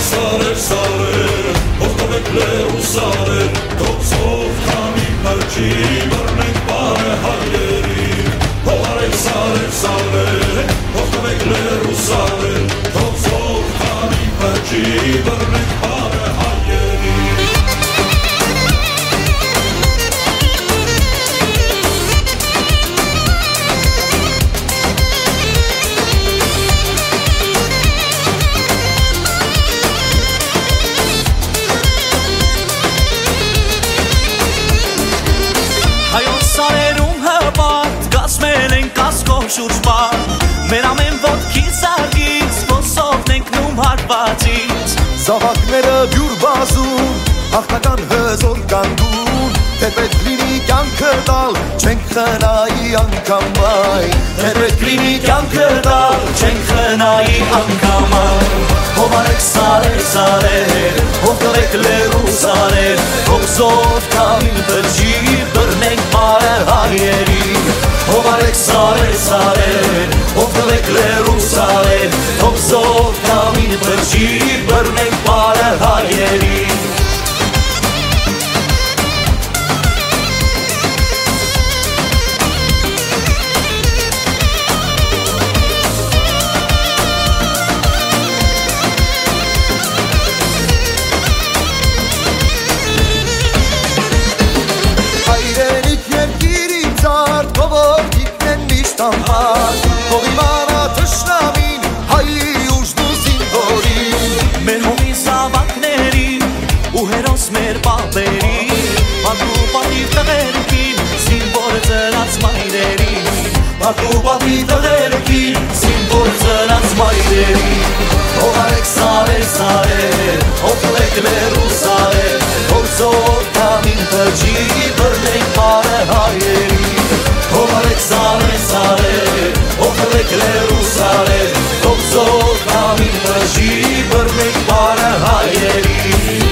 սարեր, սարեր, հորդովեք լերուսարեր, թողցով կամի պրջի, բրնենք բարե հայերին, հողարեք սարեր, սարեր, հորդովեք լերուսարեր, թողցով կամի պրջի, բրնենք բարե հայերին. Շուրջբար մեր ամեն ոտքի սարգից ոսովն ենք նում հարվածից Զավակները բյուր բազում հաղթական հզոր կանգուն Թե պետք լինի կյանքը տալ չենք խնայի անգամ այ Թե պետք լինի կյանքը տալ չենք խնայի անգամ այ Հովարեք սարեր, սարեր, հովտվեք լերու սարեր Հողզով կամին բրջի բրնենք բարը հայերին Հովարեք սարեր, սարեր, հովտվեք լերու սարեր Հողզով կամին բրջի բրնենք բարը հայերին Հող իմանա թշնամին, հայի ուժն ու զինվորին Մեր հողի զավակներին ու հերոս մեր պապերին Պատու պատիվ տղերքին, զինվոր ծրած մայրերին Պատու պատիվ տղերքին, զինվոր ծրած մայրերին Հողարեք սարեր, սարեր, հովտվեք լերու սարեր Հողզոր կամին բրջի, բրնենք բարը հայերին Հովարեք սարեր, սարեր, հովտվեք լերու սարեր Հողզոր կամին բրջի, բրնենք բարը հայերին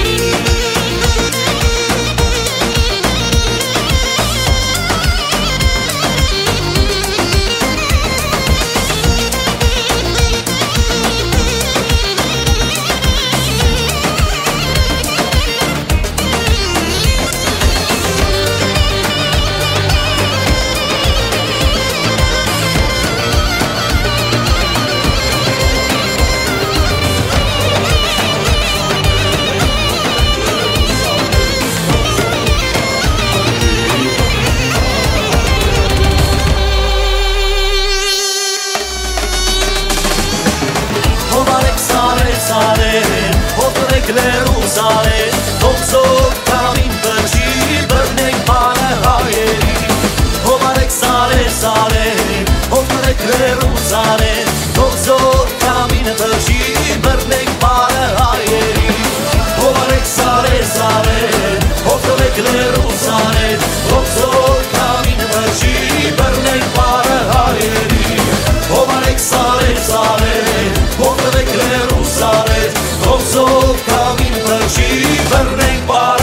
Հովտվեք լերու սարեր, հողզով կամին բրջի, բրնենք բարը հայերին Հովարեք սարեր, սարեր, հովտվեք լերու սարեր, հողզով կամին բրջի, բրնենք բարը հայերին Հովարեք սարեր, սարեր, հովտվեք լերու սարեր, հողզով կամին բրջի, բրնենք բարը հայերին Հովարեք սարեր, սարեր, հովտվեք լերու սարեր Հողզով կամին բրջի, բրնենք բարը